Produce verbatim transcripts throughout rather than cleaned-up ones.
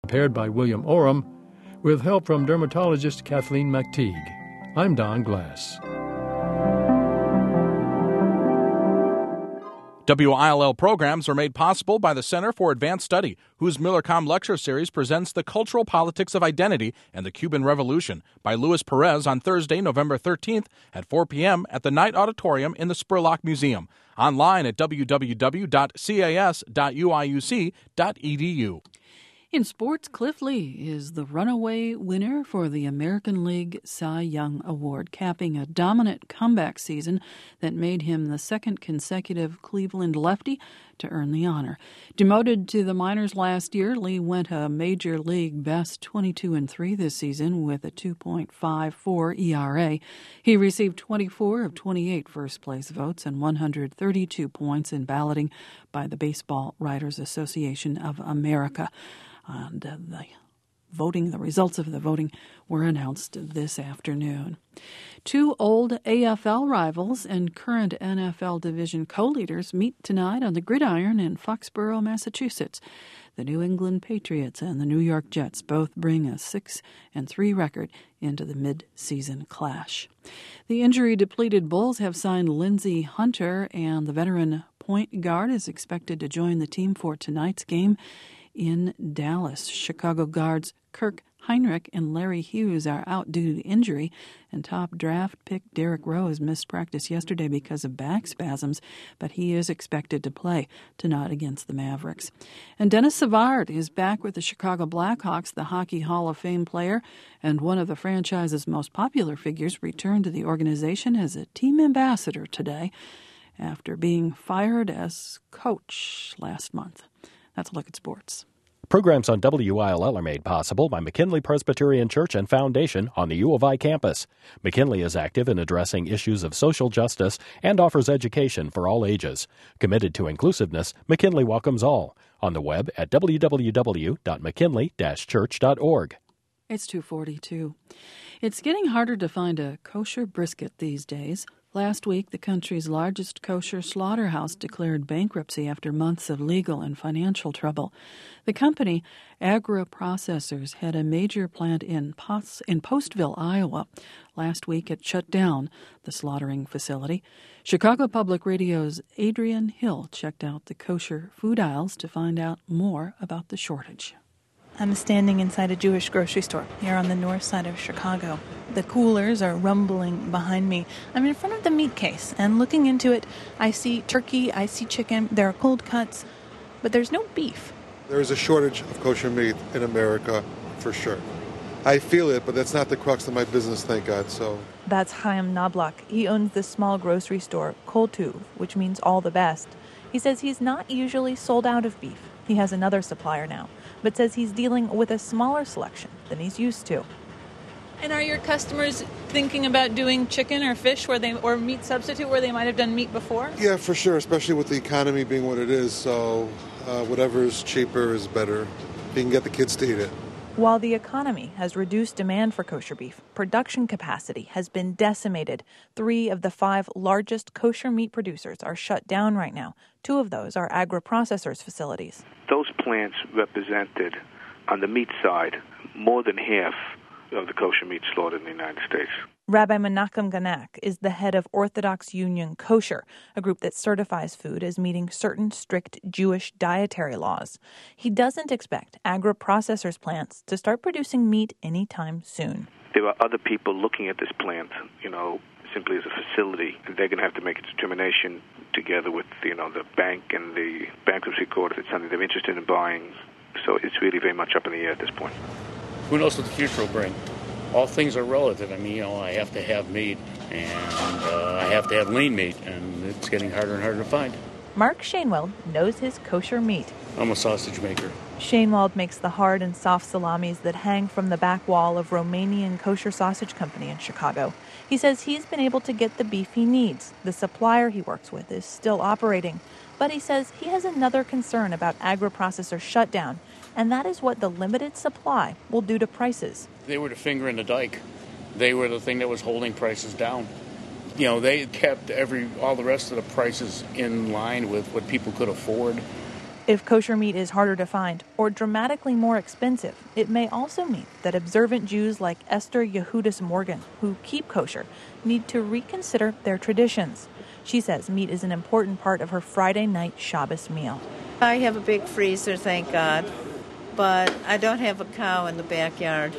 Prepared by William Oram, with help from dermatologist Kathleen McTeague. I'm Don Glass. W I L L programs are made possible by the Center for Advanced Study, whose Millercom lecture series presents The Cultural Politics of Identity and the Cuban Revolution by Luis Perez on Thursday, November thirteenth at four p.m. at the Knight Auditorium in the Spurlock Museum. Online at w w w dot cas dot u i u c dot e d u. In sports, Cliff Lee is the runaway winner for the American League Cy Young Award, capping a dominant comeback season that made him the second consecutive Cleveland lefty to earn the honor. Demoted to the minors last year, Lee went a major league best twenty-two and three this season with a two point five four E R A. He received twenty-four of twenty-eight first-place votes and one hundred thirty-two points in balloting by the Baseball Writers Association of America. And uh, the voting, the results of the voting were announced this afternoon. Two old A F L rivals and current N F L division co-leaders meet tonight on the gridiron in Foxborough, Massachusetts. The New England Patriots and the New York Jets both bring a six and three record into the mid-season clash. The injury-depleted Bulls have signed Lindsey Hunter, and the veteran point guard is expected to join the team for tonight's game in Dallas. Chicago guards Kirk Heinrich and Larry Hughes are out due to injury, and top draft pick Derrick Rose missed practice yesterday because of back spasms, but he is expected to play tonight against the Mavericks. And Dennis Savard is back with the Chicago Blackhawks. The Hockey Hall of Fame player and one of the franchise's most popular figures returned to the organization as a team ambassador today after being fired as coach last month. That's a look at sports. Programs on W I L L are made possible by McKinley Presbyterian Church and Foundation on the U of I campus. McKinley is active in addressing issues of social justice and offers education for all ages. Committed to inclusiveness, McKinley welcomes all. On the web at w w w dot mckinley dash church dot org. It's two forty-two. It's getting harder to find a kosher brisket these days. Last week, the country's largest kosher slaughterhouse declared bankruptcy after months of legal and financial trouble. The company, Agra Processors, had a major plant in, Post- in Postville, Iowa. Last week, it shut down the slaughtering facility. Chicago Public Radio's Adrian Hill checked out the kosher food aisles to find out more about the shortage. I'm standing inside a Jewish grocery store here on the north side of Chicago. The coolers are rumbling behind me. I'm in front of the meat case, and looking into it, I see turkey, I see chicken, there are cold cuts, but there's no beef. There is a shortage of kosher meat in America, for sure. I feel it, but that's not the crux of my business, thank God, so... That's Chaim Knobloch. He owns this small grocery store, Kol Tuv, which means all the best. He says he's not usually sold out of beef. He has another supplier now, but says he's dealing with a smaller selection than he's used to. And are your customers thinking about doing chicken or fish where they or meat substitute where they might have done meat before? Yeah, for sure, especially with the economy being what it is. So uh, whatever is cheaper is better. If you can get the kids to eat it. While the economy has reduced demand for kosher beef, production capacity has been decimated. Three of the five largest kosher meat producers are shut down right now. Two of those are Agra Processors facilities. Those plants represented, on the meat side, more than half of the kosher meat slaughtered in the United States. Rabbi Menachem Ganak is the head of Orthodox Union Kosher, a group that certifies food as meeting certain strict Jewish dietary laws. He doesn't expect Agra Processors plants to start producing meat anytime soon. There are other people looking at this plant, you know, simply as a facility, and they're going to have to make a determination together with, you know, the bank and the bankruptcy court if it's something they're interested in buying. So it's really very much up in the air at this point. Who knows what the future will bring? All things are relative. I mean, you know, I have to have meat, and uh, I have to have lean meat, and it's getting harder and harder to find. Mark Shainwald knows his kosher meat. I'm a sausage maker. Shainwald makes the hard and soft salamis that hang from the back wall of Romanian Kosher Sausage Company in Chicago. He says he's been able to get the beef he needs. The supplier he works with is still operating. But he says he has another concern about Agra Processors shutdown, and that is what the limited supply will do to prices. They were the finger in the dike. They were the thing that was holding prices down. You know, they kept every all the rest of the prices in line with what people could afford. If kosher meat is harder to find or dramatically more expensive, it may also mean that observant Jews like Esther Yehudis Morgan, who keep kosher, need to reconsider their traditions. She says meat is an important part of her Friday night Shabbos meal. I have a big freezer, thank God, but I don't have a cow in the backyard.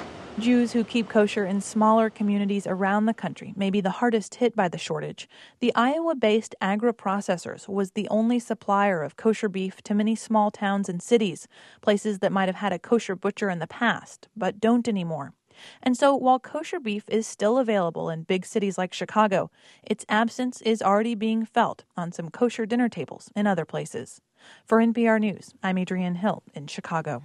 Jews who keep kosher in smaller communities around the country may be the hardest hit by the shortage. The Iowa-based Agri-Processors was the only supplier of kosher beef to many small towns and cities, places that might have had a kosher butcher in the past, but don't anymore. And so while kosher beef is still available in big cities like Chicago, its absence is already being felt on some kosher dinner tables in other places. For N P R News, I'm Adrienne Hill in Chicago.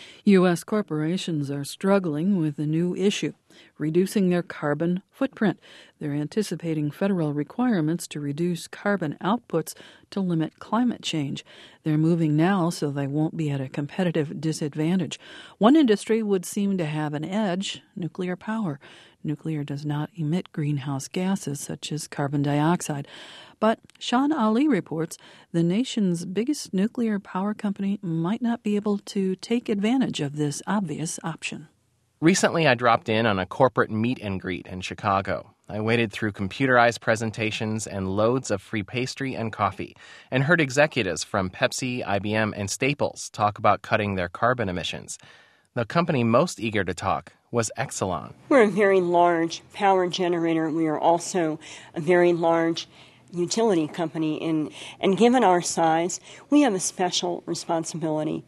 U S corporations are struggling with a new issue, reducing their carbon footprint. They're anticipating federal requirements to reduce carbon outputs to limit climate change. They're moving now so they won't be at a competitive disadvantage. One industry would seem to have an edge: nuclear power. Nuclear does not emit greenhouse gases such as carbon dioxide. But Sean Ali reports the nation's biggest nuclear power company might not be able to take advantage of this obvious option. Recently, I dropped in on a corporate meet and greet in Chicago. I waded through computerized presentations and loads of free pastry and coffee, and heard executives from Pepsi, I B M, and Staples talk about cutting their carbon emissions. The company most eager to talk was Exelon. We're a very large power generator. We are also a very large utility company, in, and given our size, we have a special responsibility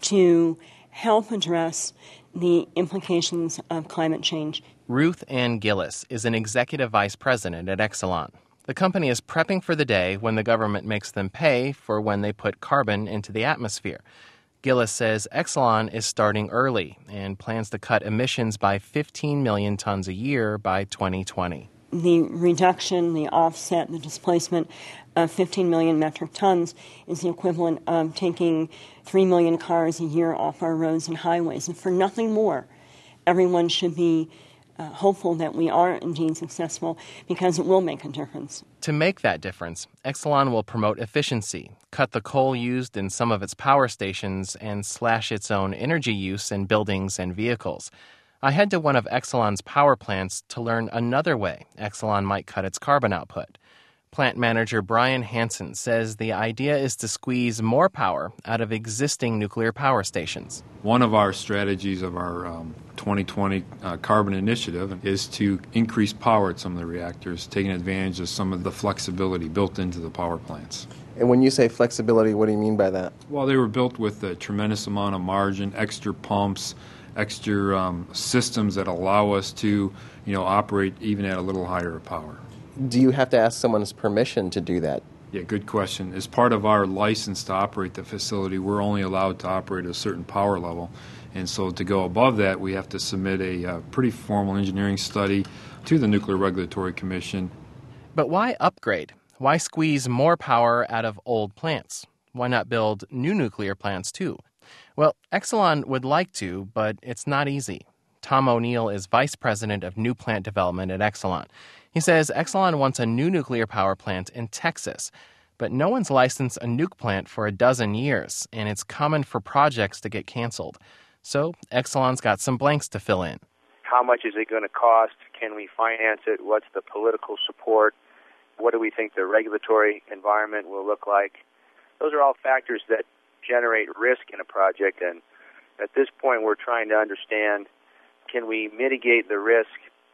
to help address the implications of climate change. Ruth Ann Gillis is an executive vice president at Exelon. The company is prepping for the day when the government makes them pay for when they put carbon into the atmosphere. Gillis says Exelon is starting early and plans to cut emissions by fifteen million tons a year by twenty twenty. The reduction, the offset, the displacement of fifteen million metric tons is the equivalent of taking three million cars a year off our roads and highways. And for nothing more, everyone should be uh, hopeful that we are indeed successful, because it will make a difference. To make that difference, Exelon will promote efficiency, cut the coal used in some of its power stations, and slash its own energy use in buildings and vehicles. I head to one of Exelon's power plants to learn another way Exelon might cut its carbon output. Plant manager Brian Hansen says the idea is to squeeze more power out of existing nuclear power stations. One of our strategies of our um, twenty twenty uh, carbon initiative is to increase power at some of the reactors, taking advantage of some of the flexibility built into the power plants. And when you say flexibility, what do you mean by that? Well, they were built with a tremendous amount of margin, extra pumps, extra um, systems that allow us to, you know, operate even at a little higher power. Do you have to ask someone's permission to do that? Yeah, good question. As part of our license to operate the facility, we're only allowed to operate at a certain power level. And so to go above that, we have to submit a uh, pretty formal engineering study to the Nuclear Regulatory Commission. But why upgrade? Why squeeze more power out of old plants? Why not build new nuclear plants too? Well, Exelon would like to, but it's not easy. Tom O'Neill is vice president of new plant development at Exelon. He says Exelon wants a new nuclear power plant in Texas, but no one's licensed a nuke plant for a dozen years, and it's common for projects to get canceled. So Exelon's got some blanks to fill in. How much is it going to cost? Can we finance it? What's the political support? What do we think the regulatory environment will look like? Those are all factors that generate risk in a project, and at this point we're trying to understand, can we mitigate the risk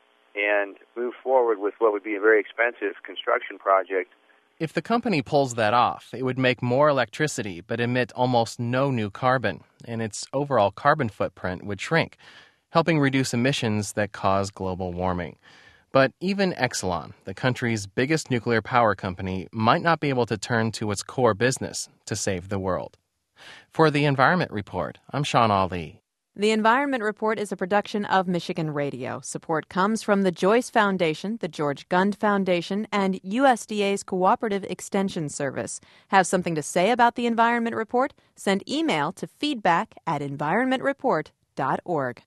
and move forward with what would be a very expensive construction project? If the company pulls that off, it would make more electricity but emit almost no new carbon, and its overall carbon footprint would shrink, helping reduce emissions that cause global warming. But even Exelon, the country's biggest nuclear power company, might not be able to turn to its core business to save the world. For the Environment Report, I'm Sean Ali. The Environment Report is a production of Michigan Radio. Support comes from the Joyce Foundation, the George Gund Foundation, and U S D A's Cooperative Extension Service. Have something to say about the Environment Report? Send email to feedback at environment report dot org.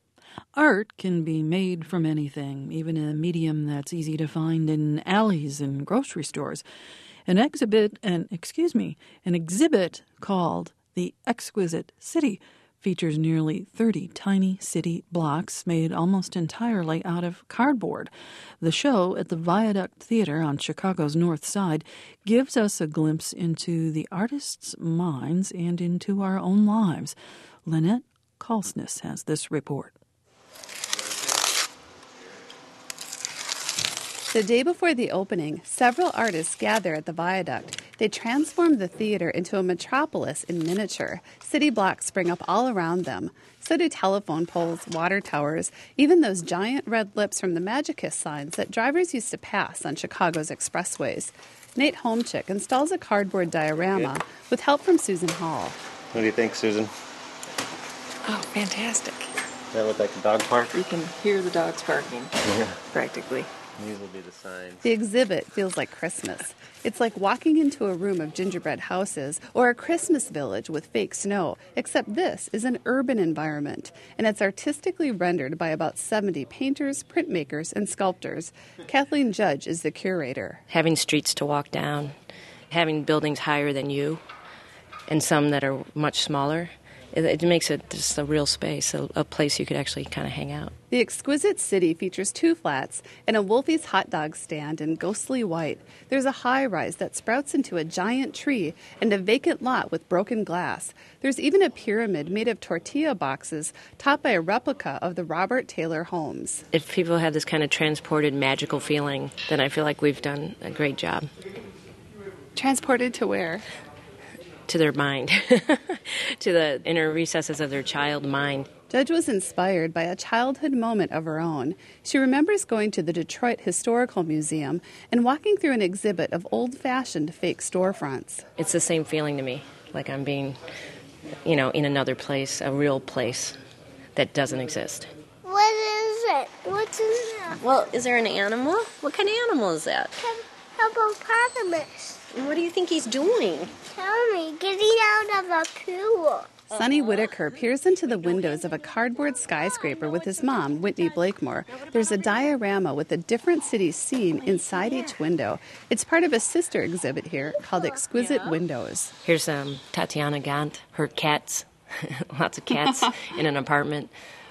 Art can be made from anything, even a medium that's easy to find in alleys and grocery stores. An exhibit, an excuse me, an exhibit called The Exquisite City features nearly thirty tiny city blocks made almost entirely out of cardboard. The show at the Viaduct Theater on Chicago's North Side gives us a glimpse into the artists' minds and into our own lives. Lynette Kalsness has this report. The day before the opening, several artists gather at the Viaduct. They transform the theater into a metropolis in miniature. City blocks spring up all around them. So do telephone poles, water towers, even those giant red lips from the Magicus signs that drivers used to pass on Chicago's expressways. Nate Homchick installs a cardboard diorama with help from Susan Hall. What do you think, Susan? Oh, fantastic. Does that look like a dog park? You can hear the dogs barking, Yeah. practically. These will be the signs. The exhibit feels like Christmas. It's like walking into a room of gingerbread houses or a Christmas village with fake snow, except this is an urban environment, and it's artistically rendered by about seventy painters, printmakers, and sculptors. Kathleen Judge is the curator. Having streets to walk down, having buildings higher than you, and some that are much smaller, it, it makes it just a real space, a, a place you could actually kind of hang out. The Exquisite City features two flats and a Wolfie's hot dog stand in ghostly white. There's a high-rise that sprouts into a giant tree and a vacant lot with broken glass. There's even a pyramid made of tortilla boxes topped by a replica of the Robert Taylor homes. If people have this kind of transported, magical feeling, then I feel like we've done a great job. Transported to where? To their mind, to the inner recesses of their child mind. Judge was inspired by a childhood moment of her own. She remembers going to the Detroit Historical Museum and walking through an exhibit of old-fashioned fake storefronts. It's the same feeling to me, like I'm being, you know, in another place, a real place that doesn't exist. What is it? What's in there? Well, is there an animal? What kind of animal is that? Hippopotamus. What do you think he's doing? Tell me, getting out of the pool. Sonny Whitaker peers into the windows of a cardboard skyscraper with his mom, Whitney Blakemore. There's a diorama with a different city scene inside each window. It's part of a sister exhibit here called Exquisite Windows. Here's um, Tatiana Gant, her cats, lots of cats in an apartment.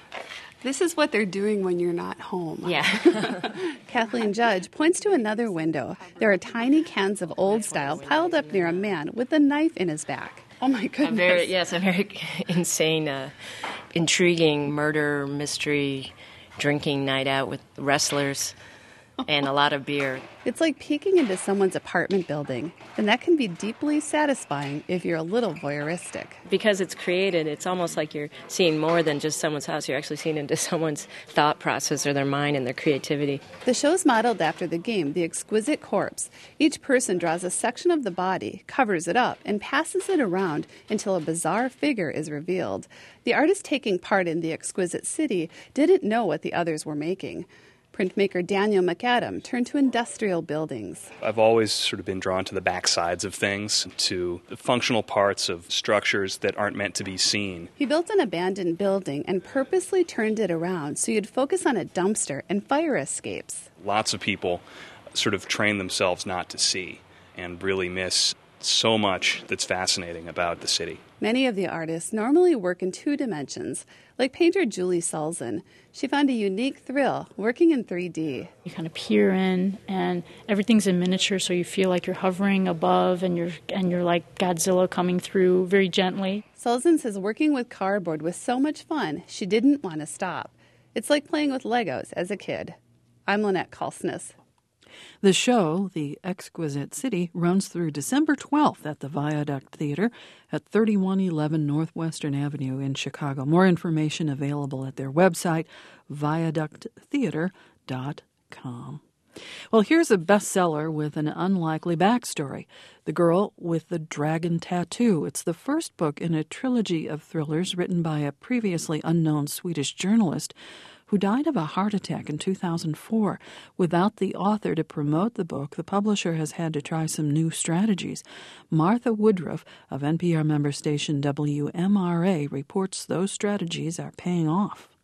This is what they're doing when you're not home. Yeah. Kathleen Judge points to another window. There are tiny cans of Old Style piled up near a man with a knife in his back. Oh, my goodness. A very, yes, a very insane, uh, intriguing murder, mystery, drinking night out with wrestlers and a lot of beer. It's like peeking into someone's apartment building, and that can be deeply satisfying if you're a little voyeuristic. Because it's created, it's almost like you're seeing more than just someone's house. You're actually seeing into someone's thought process or their mind and their creativity. The show's modeled after the game, The Exquisite Corpse. Each person draws a section of the body, covers it up, and passes it around until a bizarre figure is revealed. The artist taking part in The Exquisite City didn't know what the others were making. Printmaker Daniel McAdam turned to industrial buildings. I've always sort of been drawn to the backsides of things, to the functional parts of structures that aren't meant to be seen. He built an abandoned building and purposely turned it around so you'd focus on a dumpster and fire escapes. Lots of people sort of train themselves not to see and really miss so much that's fascinating about the city. Many of the artists normally work in two dimensions, like painter Julie Sulzin. She found a unique thrill working in three D. You kind of peer in, and everything's in miniature, so you feel like you're hovering above, and you're and you're like Godzilla coming through very gently. Sulzin says working with cardboard was so much fun, she didn't want to stop. It's like playing with Legos as a kid. I'm Lynette Kalsness. The show, The Exquisite City, runs through December twelfth at the Viaduct Theater at thirty-one eleven Northwestern Avenue in Chicago. More information available at their website, viaduct theater dot com. Well, here's a bestseller with an unlikely backstory. The Girl with the Dragon Tattoo. It's the first book in a trilogy of thrillers written by a previously unknown Swedish journalist who died of a heart attack in two thousand four. Without the author to promote the book, the publisher has had to try some new strategies. Martha Woodruff of N P R member station W M R A reports those strategies are paying off.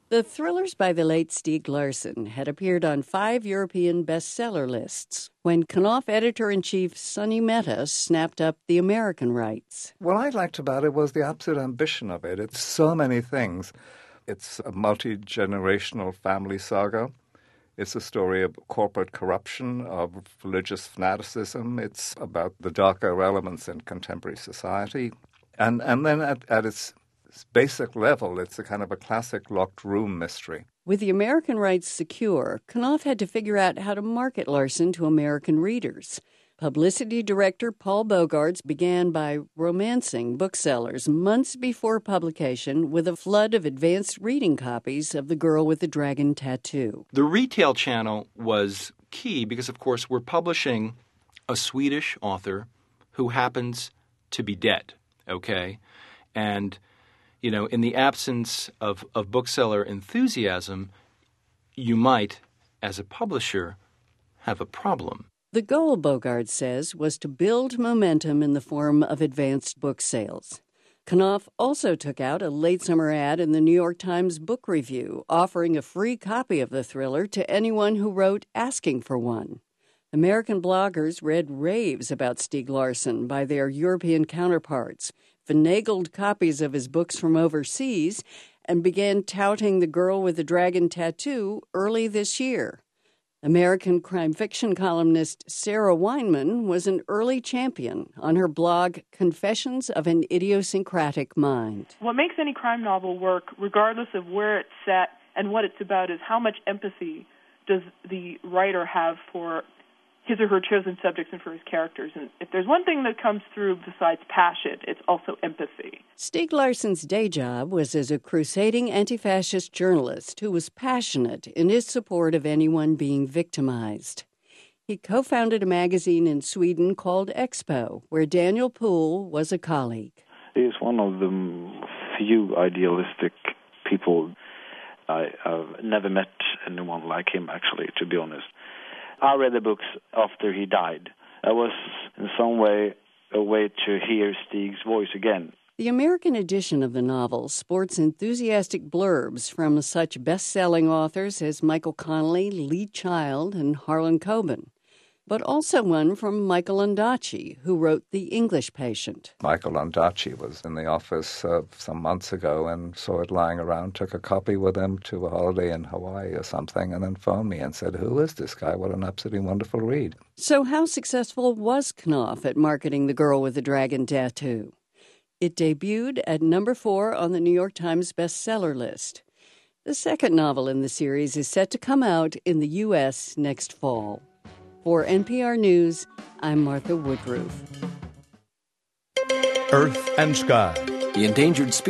The thrillers by the late Stieg Larsson had appeared on five European bestseller lists when Knopf editor-in-chief Sonny Mehta snapped up the American rights. What I liked about it was the absolute ambition of it. It's so many things. It's a multi-generational family saga. It's a story of corporate corruption, of religious fanaticism. It's about the darker elements in contemporary society. And, and then at, at its basic level, it's a kind of a classic locked room mystery. With the American rights secure, Knopf had to figure out how to market Larsson to American readers. Publicity director Paul Bogarts began by romancing booksellers months before publication with a flood of advanced reading copies of The Girl with the Dragon Tattoo. The retail channel was key because, of course, we're publishing a Swedish author who happens to be dead, okay? And you know, in the absence of, of bookseller enthusiasm, you might, as a publisher, have a problem. The goal, Bogarts says, was to build momentum in the form of advanced book sales. Knopf also took out a late summer ad in the New York Times Book Review, offering a free copy of the thriller to anyone who wrote asking for one. American bloggers read raves about Stieg Larsson by their European counterparts, finagled copies of his books from overseas, and began touting The Girl with the Dragon Tattoo early this year. American crime fiction columnist Sarah Weinman was an early champion on her blog Confessions of an Idiosyncratic Mind. What makes any crime novel work, regardless of where it's set and what it's about, is how much empathy does the writer have for his or her chosen subjects and for his characters. And if there's one thing that comes through besides passion, it's also empathy. Stieg Larsson's day job was as a crusading anti-fascist journalist who was passionate in his support of anyone being victimized. He co-founded a magazine in Sweden called Expo, where Daniel Poole was a colleague. He is one of the few idealistic people. I, I've never met anyone like him, actually, to be honest. I read the books after he died. It was, in some way, a way to hear Stieg's voice again. The American edition of the novel sports enthusiastic blurbs from such best-selling authors as Michael Connelly, Lee Child, and Harlan Coben, but also one from Michael Ondaatje, who wrote The English Patient. Michael Ondaatje was in the office uh, some months ago and saw it lying around, took a copy with him to a holiday in Hawaii or something, and then phoned me and said, who is this guy? What an absolutely wonderful read. So how successful was Knopf at marketing The Girl with the Dragon Tattoo? It debuted at number four on the New York Times bestseller list. The second novel in the series is set to come out in the U S next fall. For N P R News, I'm Martha Woodruff. Earth and Sky. The endangered species